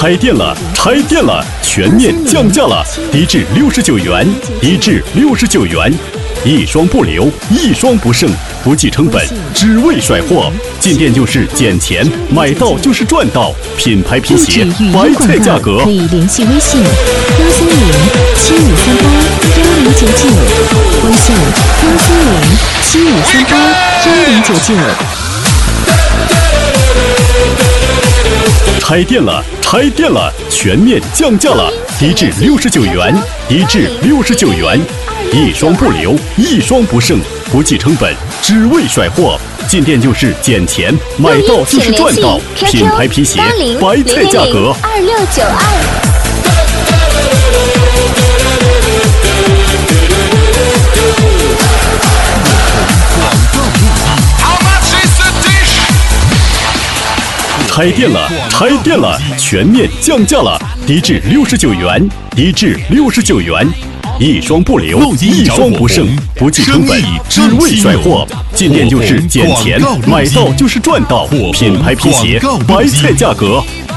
拆店了，拆店了，全面降价了，低至69元，低至69元。一双不留，一双不剩，不计成本，只为甩货。进店就是捡钱，买到就是赚到。品牌皮鞋，白菜价格。 可以联系微信：13075381099，微信13075381099。 拆店了，拆店了，全面降价了，低至69元，低至69元。一双不留，一双不剩，不计成本，只为甩货。进店就是捡钱，买到就是赚到。品牌皮鞋，白菜价格。 2692。 拆店了，拆店了，全面降价了，低至69元，低至69元。一双不留，一双不剩，不计成本，只为甩货。进店就是捡钱，买到就是赚到。品牌皮鞋，白菜价格。